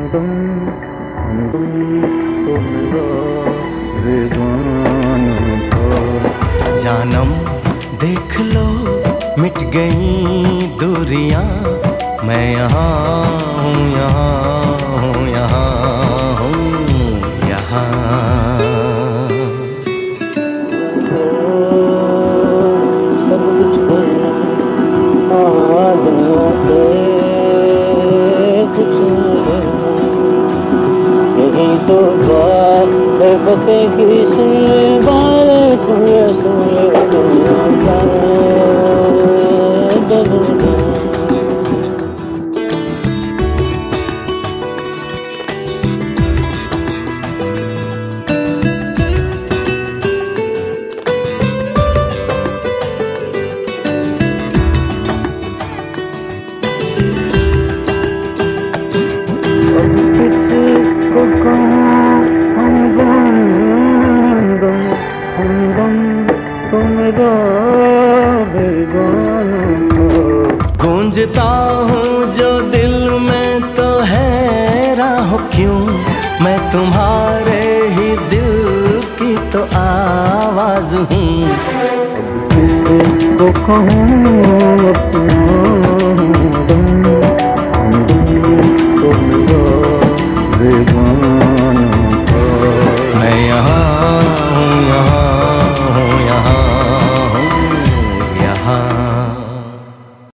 हमदम हमदम तो मेरा बेगाना था। जानम देख लो मिट गई दूरियां, मैं यहाँ हूँ, यहाँ हूँ, यहाँ हूँ, यहाँ। सब कुछ से कुछ यही तो बात है, बते की सुन बात सुन सुन गूंजता हूँ जो दिल में तो हैरान हो क्यों, मैं तुम्हारे ही दिल की तो आवाज हूँ। तो कहूँ अपना